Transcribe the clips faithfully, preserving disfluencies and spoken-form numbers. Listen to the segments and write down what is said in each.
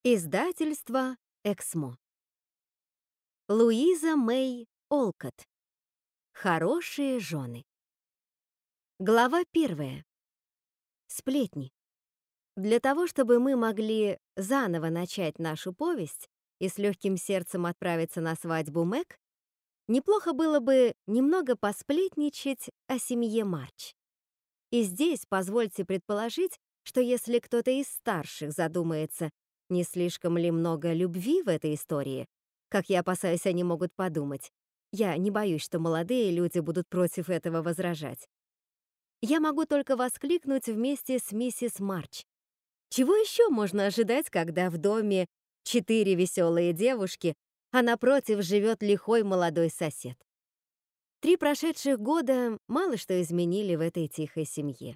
Издательство «Эксмо». Луиза Мэй Олкотт. Хорошие жены. Глава первая. Сплетни. Для того, чтобы мы могли заново начать нашу повесть и с легким сердцем отправиться на свадьбу Мэг, неплохо было бы немного посплетничать о семье Марч. И здесь позвольте предположить, что если кто-то из старших задумается, не слишком ли много любви в этой истории, как я опасаюсь, они могут подумать, я не боюсь, что молодые люди будут против этого возражать. Я могу только воскликнуть вместе с миссис Марч. Чего еще можно ожидать, когда в доме четыре веселые девушки, а напротив живет лихой молодой сосед? Три прошедших года мало что изменили в этой тихой семье.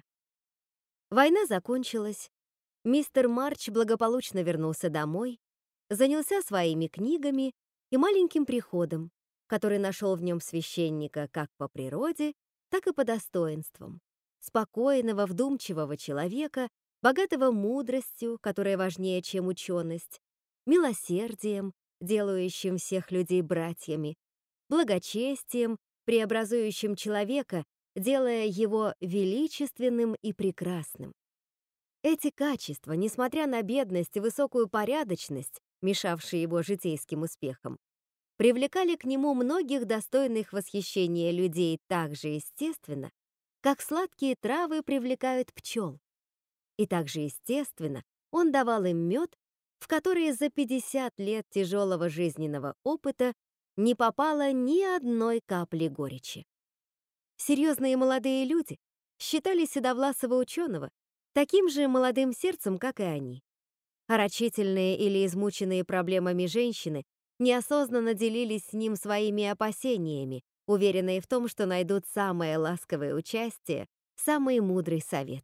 Война закончилась, мистер Марч благополучно вернулся домой, занялся своими книгами и маленьким приходом, который нашел в нем священника как по природе, так и по достоинствам, спокойного, вдумчивого человека, богатого мудростью, которая важнее, чем ученость, милосердием, делающим всех людей братьями, благочестием, преобразующим человека, делая его величественным и прекрасным. Эти качества, несмотря на бедность и высокую порядочность, мешавшие его житейским успехам, привлекали к нему многих достойных восхищения людей так же естественно, как сладкие травы привлекают пчел. И так же естественно он давал им мед, в который за пятьдесят лет тяжелого жизненного опыта не попало ни одной капли горечи. Серьезные молодые люди считали седовласого ученого таким же молодым сердцем, как и они. А рачительные или измученные проблемами женщины неосознанно делились с ним своими опасениями, уверенные в том, что найдут самое ласковое участие, самый мудрый совет.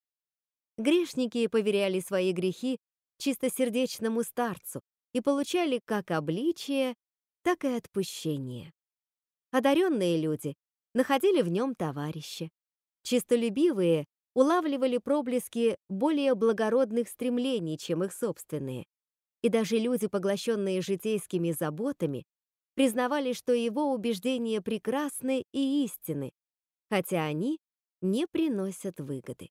Грешники поверяли свои грехи чистосердечному старцу и получали как обличие, так и отпущение. Одаренные люди находили в нем товарища. Чистолюбивые улавливали проблески более благородных стремлений, чем их собственные. И даже люди, поглощенные житейскими заботами, признавали, что его убеждения прекрасны и истинны, хотя они не приносят выгоды.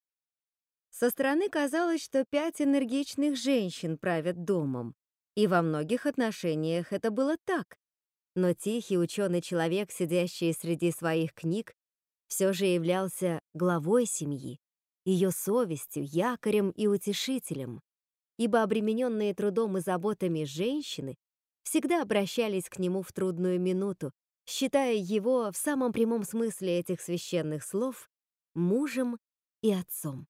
Со стороны казалось, что пять энергичных женщин правят домом, и во многих отношениях это было так. Но тихий ученый человек, сидящий среди своих книг, все же являлся главой семьи, ее совестью, якорем и утешителем, ибо обремененные трудом и заботами женщины всегда обращались к нему в трудную минуту, считая его в самом прямом смысле этих священных слов мужем и отцом.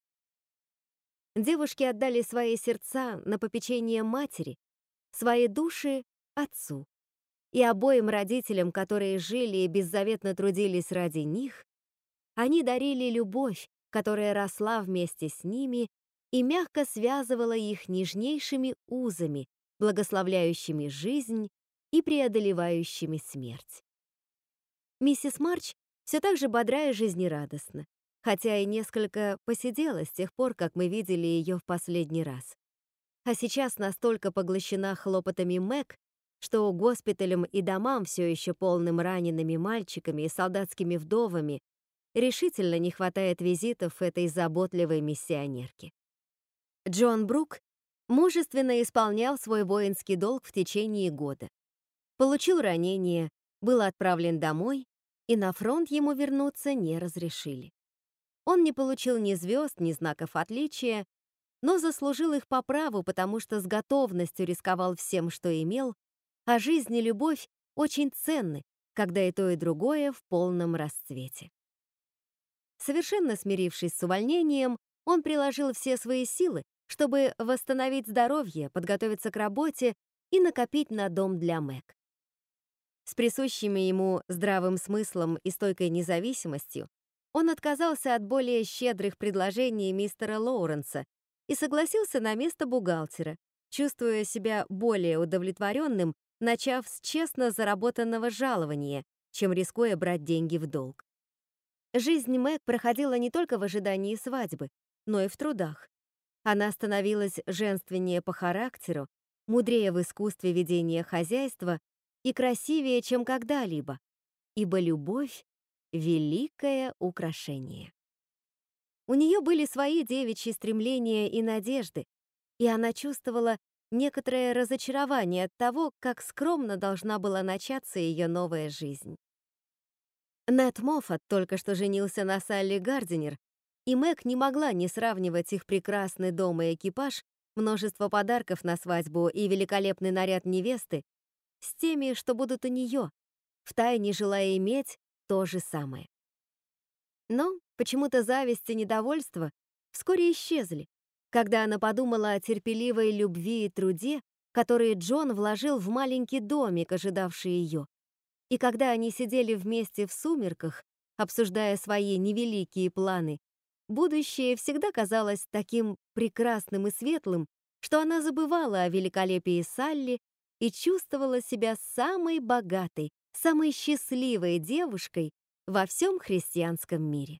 Девушки отдали свои сердца на попечение матери, свои души — отцу. И обоим родителям, которые жили и беззаветно трудились ради них, они дарили любовь, которая росла вместе с ними и мягко связывала их нежнейшими узами, благословляющими жизнь и преодолевающими смерть. Миссис Марч все так же бодра и жизнерадостна, хотя и несколько посидела с тех пор, как мы видели ее в последний раз. А сейчас настолько поглощена хлопотами Мэг, что госпиталям и домам, все еще полным ранеными мальчиками и солдатскими вдовами, решительно не хватает визитов этой заботливой миссионерки. Джон Брук мужественно исполнял свой воинский долг в течение года. Получил ранение, был отправлен домой, и на фронт ему вернуться не разрешили. Он не получил ни звезд, ни знаков отличия, но заслужил их по праву, потому что с готовностью рисковал всем, что имел, а жизнь и любовь очень ценны, когда и то, и другое в полном расцвете. Совершенно смирившись с увольнением, он приложил все свои силы, чтобы восстановить здоровье, подготовиться к работе и накопить на дом для Мэг. С присущими ему здравым смыслом и стойкой независимостью он отказался от более щедрых предложений мистера Лоуренса и согласился на место бухгалтера, чувствуя себя более удовлетворенным, начав с честно заработанного жалования, чем рискуя брать деньги в долг. Жизнь Мэг проходила не только в ожидании свадьбы, но и в трудах. Она становилась женственнее по характеру, мудрее в искусстве ведения хозяйства и красивее, чем когда-либо, ибо любовь — великое украшение. У нее были свои девичьи стремления и надежды, и она чувствовала некоторое разочарование от того, как скромно должна была начаться ее новая жизнь. Нэт Моффат только что женился на Салли Гардинер, и Мэг не могла не сравнивать их прекрасный дом и экипаж, множество подарков на свадьбу и великолепный наряд невесты с теми, что будут у нее, втайне желая иметь то же самое. Но почему-то зависть и недовольство вскоре исчезли, когда она подумала о терпеливой любви и труде, которые Джон вложил в маленький домик, ожидавший ее. И когда они сидели вместе в сумерках, обсуждая свои невеликие планы, будущее всегда казалось таким прекрасным и светлым, что она забывала о великолепии Салли и чувствовала себя самой богатой, самой счастливой девушкой во всем христианском мире.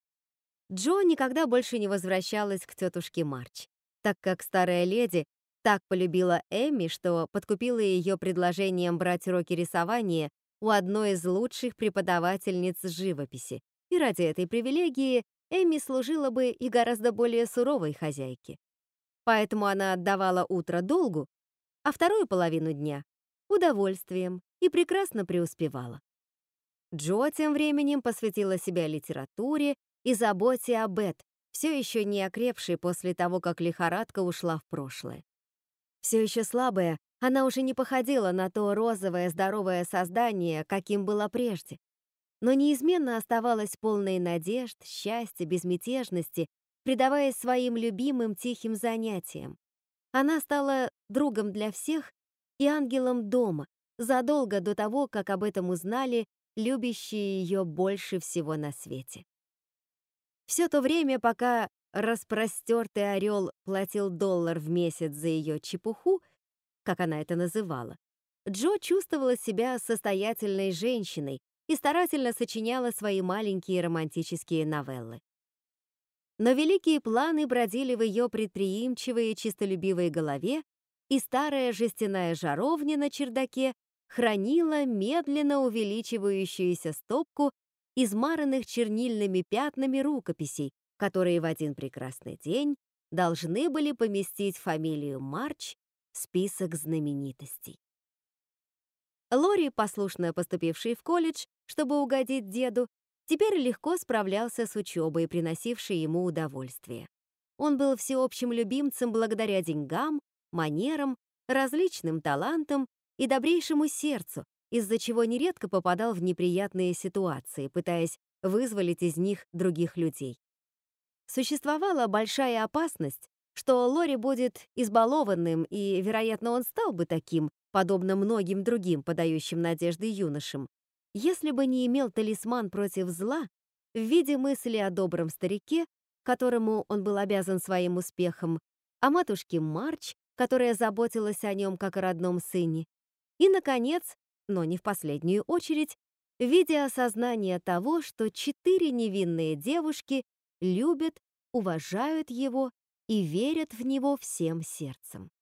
Джо никогда больше не возвращалась к тетушке Марч, так как старая леди так полюбила Эмми, что подкупила ее предложением брать уроки рисования у одной из лучших преподавательниц живописи, и ради этой привилегии Эмми служила бы и гораздо более суровой хозяйке. Поэтому она отдавала утро долгу, а вторую половину дня — удовольствием, и прекрасно преуспевала. Джо тем временем посвятила себя литературе и заботе о Бет, все еще не окрепшей после того, как лихорадка ушла в прошлое. Все еще слабая, она уже не походила на то розовое здоровое создание, каким была прежде, но неизменно оставалась полной надежд, счастья, безмятежности, предаваясь своим любимым тихим занятиям. Она стала другом для всех и ангелом дома, задолго до того, как об этом узнали любящие ее больше всего на свете. Все то время, пока распростертый орел платил доллар в месяц за ее чепуху, как она это называла, Джо чувствовала себя состоятельной женщиной и старательно сочиняла свои маленькие романтические новеллы. Но великие планы бродили в ее предприимчивой и чистолюбивой голове, и старая жестяная жаровня на чердаке хранила медленно увеличивающуюся стопку измаранных чернильными пятнами рукописей, которые в один прекрасный день должны были поместить фамилию Марч в список знаменитостей. Лори, послушно поступивший в колледж, чтобы угодить деду, теперь легко справлялся с учебой, приносившей ему удовольствие. Он был всеобщим любимцем благодаря деньгам, манерам, различным талантам и добрейшему сердцу, из-за чего нередко попадал в неприятные ситуации, пытаясь вызволить из них других людей. Существовала большая опасность, что Лори будет избалованным, и, вероятно, он стал бы таким, подобно многим другим подающим надежды юношам, если бы не имел талисман против зла в виде мысли о добром старике, которому он был обязан своим успехом, о матушке Марч, которая заботилась о нем как о родном сыне, и, наконец, но не в последнюю очередь, в виде осознания того, что четыре невинные девушки любят, уважают его и верят в него всем сердцем.